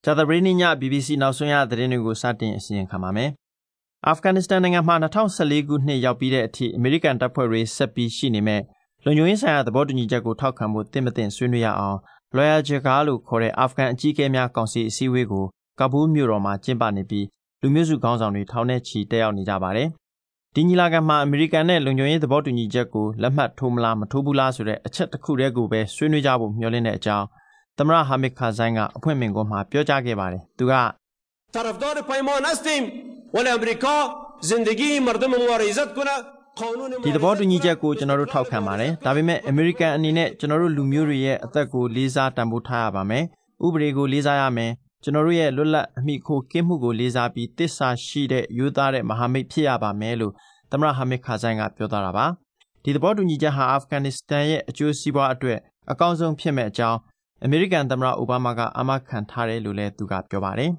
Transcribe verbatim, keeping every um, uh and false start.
ကြာသပတေးနေ့ည B B C နောက်ဆုံးရသတင်းတွေကိုစတင်အစီရင်ခံပါမယ်။အာဖဂန်နစ္စတန်နိုင်ငံမှာ၂၀၁၄ခုနှစ်ရောက်ပြီးတဲ့အထိအမေရိကန်တပ်ဖွဲ့တွေဆက်ပြီးရှိနေမဲ့လုံခြုံရေးဆိုင်ရာသဘောတူညီချက်ကိုထောက်ခံဖို့တင့်မတင်ဆွေးနွေးရအောင် Loya Jirga လို့ခေါ်တဲ့အာဖဂန်အကြီးအကဲများကောင်စီအစည်းအဝေးကိုကာဘူးလ်မြို့တော်မှာကျင်းပနေပြီးလူမျိုးစုခေါင်းဆောင်တွေထောင်နဲ့ချီတက်ရောက်နေကြပါတယ်။ဒီညီလာခံမှာအမေရိကန်နဲ့လုံခြုံရေးသဘောတူညီချက်ကိုလက်မှတ်ထိုးမလားမထိုးဘူးလားဆိုတဲ့အချက်တစ်ခုတည်းကိုပဲဆွေးနွေးကြဖို့မျှော်လင့်တဲ့အကြောင်းသမ္မတဟာမစ်ကာဇိုင်းကအဖွင့်မိန့်ခွန်းမှာပြောကြားခဲ့ပါတယ်။သူက طرفدار پیمان هستیم ولی امریکا زندگی مردم ما را عزت کنه ဒီသဘောတူညီချက်ကိုကျွန်တော်တို့ထောက်ခံပါတယ်။ဒါပေမဲ့အမေရိကန်အနေနဲ့ကျွန်တော်တို့လူမျိုးတွေရဲ့အသက်ကိုလေးစားတန်ဖိုးထားရပါမယ်။ဥပဒေကိုလေးစားရမယ်။ကျွန်တော်တို့ရဲ့လွတ်လပ်အမိခိုကင်းမှုကိုလေးစားပြီးတစ္ဆာရှိတဲ့ယူသားတဲ့မဟာမိတ်ဖြစ်ရပါမယ်လို့သမ္မတဟာမစ်ကာဇိုင်းကပြောသွားတာပါ။ဒီသဘောတူညီချက်ဟာအာဖဂန်နစ္စတန်ရဲ့အကျိုးစီးပွားအတွက်အကောင်းဆုံးဖြစ်မဲ့အကြောင်းအမေရိကန်သမ္မတအိုဘားမားကအာမခံထားတယ်လို့လည်းသူကပြောပါတယ်